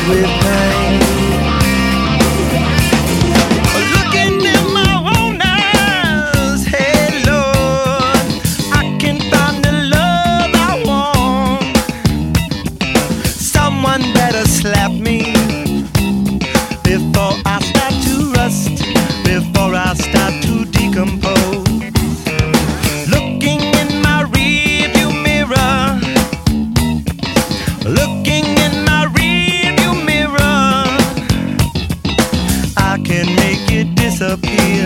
with pain. Looking in my own eyes, hey Lord, I can find the love I want. Someone better slap me before I start to rust, before I start to decompose. Looking in my rearview mirror, looking in my rearview mirror, I can make it disappear.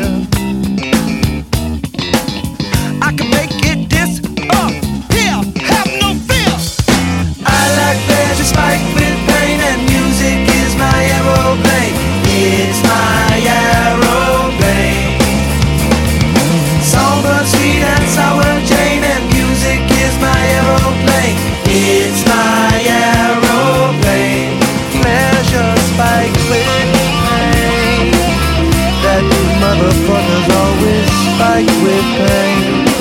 I can make it disappear. Have no fear. I like pleasure spiked with pain, and music is my aeroplane. It's my aeroplane. Somber, sweet and sour Jane, and music is my aeroplane. It's my aeroplane. Pleasure spiked with pain. That you motherfuckers always spike with pain.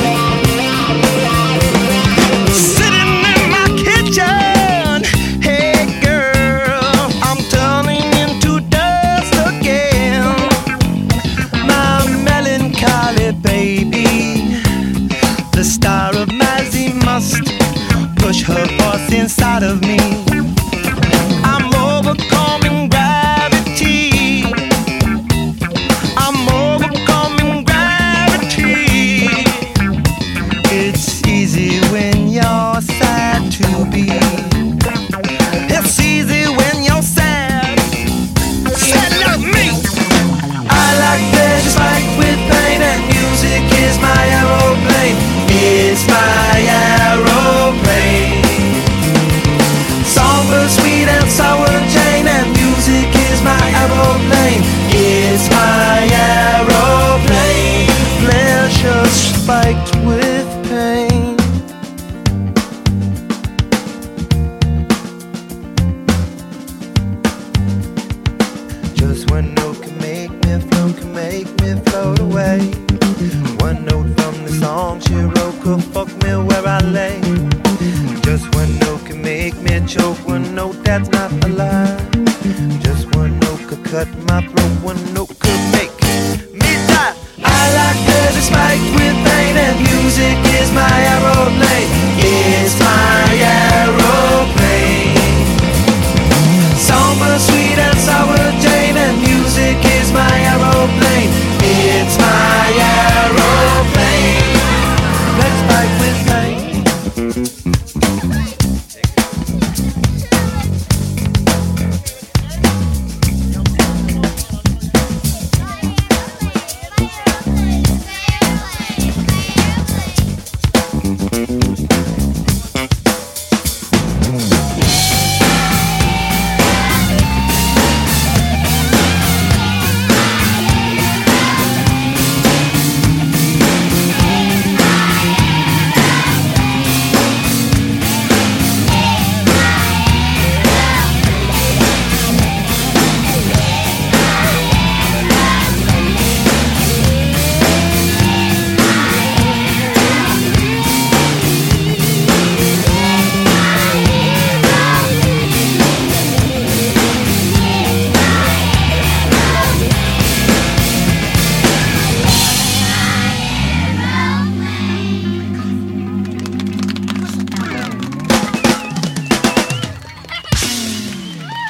Sitting in my kitchen, hey girl, I'm turning into dust again. My melancholy baby, the star of Mazzy must push her force inside of me. I'm overcoming gravity. I'm overcoming gravity. It's easy when you're sad to be. It's easy when you're sad. Sad like me. I like pleasure spiked with pain, and music is my aeroplane. It's my aeroplane. Somber, sweet and sour Jane, and music is my aeroplane. It's my aeroplane. Pleasure spiked with pain. Just one note can make me float away. One note from the song she wrote could fuck me where I lay. Just one note can make me choke. One note that's not a lie. Just one note could cut my throat.